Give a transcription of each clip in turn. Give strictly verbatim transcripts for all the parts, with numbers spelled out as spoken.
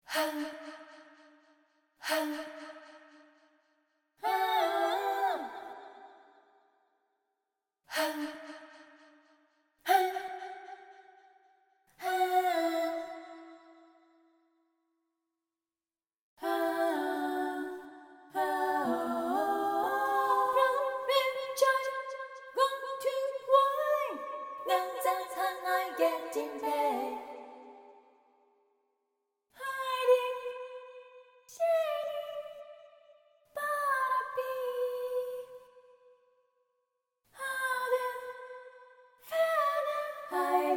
Getting paid, hiding, shading, therapy, harder, further, I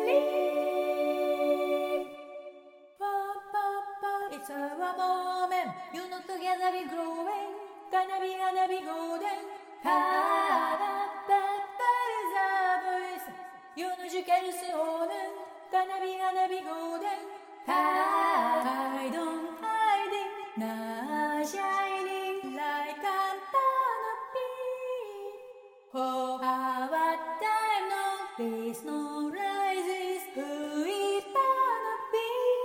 believe. Pa, pa, pa, it's our moment. You know together we growing. Gonna be, gonna be golden. Ha, da, da, that is our voice. You know you can see on it. Gonna be, gonna be golden. Hide on, hiding, now shining like a canopy. Oh, our time, no face, no rises. Who is canopy?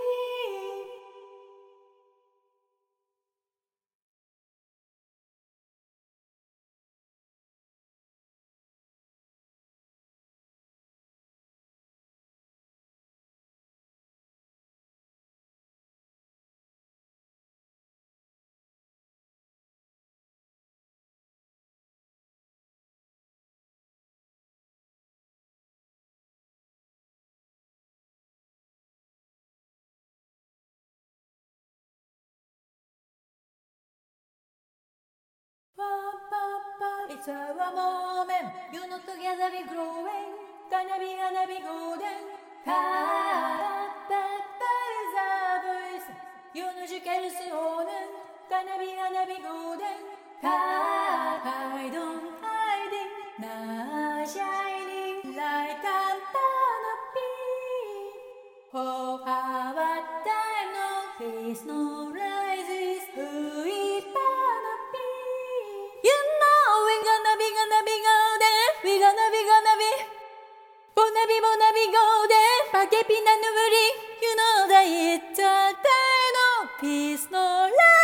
It's our moment, you know together we growing. Gonna be, gonna be golden. Ha, that, that is our voice. You know you can see on it. Gonna be, gonna be golden. Ha, hide on, hiding, now shining like a canopy. Oh, our time, no face, no rises. Who is canopy? You know we're gonna be, gonna be golden. We're gonna be, gonna be, gonna be, gonna be golden. Pakepi na nuburi. You know that it's a time of peace, no life.